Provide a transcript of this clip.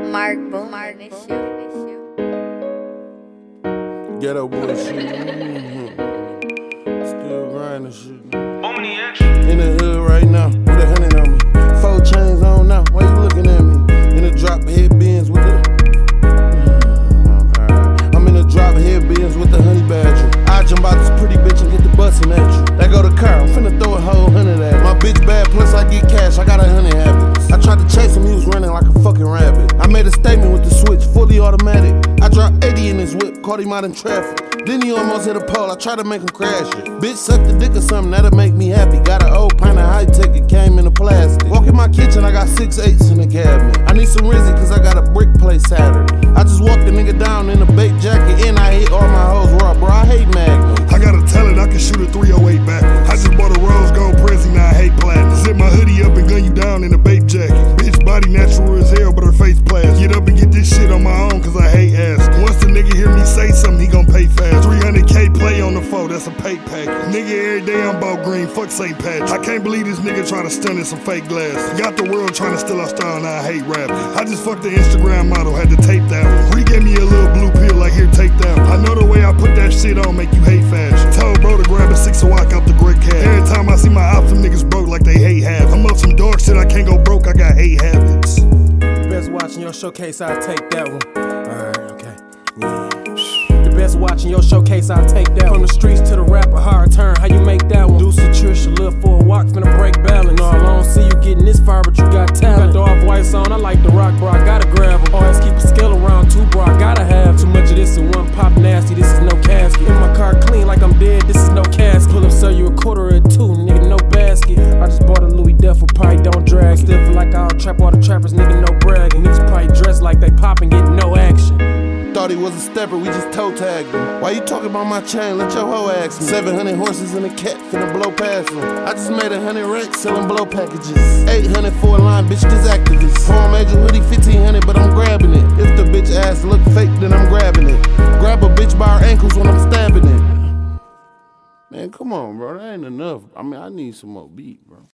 Mark Boom, this shit. Ghetto bullshit. Still grinding shit. In the hood right now, with 100 on me. 4 chains on now, why you looking at me? In the drop head bins with the I'm in the drop head bins with the honey badger. I jump out this pretty bitch and get the bustin' at you. That go the car, I'm finna throw a whole 100 at. My bitch bad, plus I get cash, I got 100 habits. I tried to chase him, he was running like a fucking rabbit. I made a statement with the switch, fully automatic. I dropped 80 in his whip, caught him out in traffic. Then he almost hit a pole, I tried to make him crash it. Bitch suck the dick or something, that'll make me happy. Got an old pint of high-tech, it came in a plastic. Walk in my kitchen, I got 6 8s in the cabinet. I need some Rizzy, cause I got a brick play Saturday. I just walked the nigga down in a baked jacket, and I hit all my hoes raw, bro, I hate Magnum. I got a talent, I can shoot a 308 back. I just bought a rose gold Prezi, now I hate platinum. Zip my hoodie up and gun you down in a bape jacket. Bitch body natural as hell, but her face plastic. Get up and get this shit on my own, cause I hate asking. Once the nigga hear me say something, he gon' pay fast. 300K play on the phone, that's a pay package. Nigga, every day I'm about green, fuck St. Patrick. I can't believe this nigga try to stun in some fake glasses. Got the world trying to steal our style, now I hate rapping. I just fucked the Instagram model, had to tape that one. Ree gave me a little blue pill, like here, take that one. I know the way I put that shit on make you hate fashion. Told bro to grab a 6 and walk out the brick cab. Every time I see my ops, them niggas broke like they hate habits. I'm up some dark shit, I can't go broke, I got hate habits. Best watching your showcase, I'll take that one. Alright, okay. The best watching your showcase, I'll take that one. From the streets to the rapper, hard turn, how you make that one? Deuce to Trisha, live for a walk, finna break balance. No, I don't see you getting this far, but you got talent. Got the off-whites on, I like the rock, bro, I gotta grab them. Always keep a scale around too, bro, I gotta have. Too much of this in one pop nasty, this is no casket. In my car clean like I'm dead, this is no casket. Pull up, sell you a quarter or 2, nigga, no basket. I just bought a Louis duffel, probably don't drag it. Still feel like I'll trap all the trappers, nigga, no bragging. Niggas probably dress like they poppin', get no action. Thought he was a stepper, we just toe tagged him. Why you talking about my chain? Let your hoe ask me. 700 horses and a cat finna blow past him. I just made 100 racks selling blow packages. 800 for a line, bitch, this activist. Palm Angel hoodie, 1500, but I'm grabbing it. If the bitch ass look fake, then I'm grabbing it. Grab a bitch by her ankles when I'm stabbing it. Man, come on, bro, that ain't enough. I mean, I need some more beat, bro.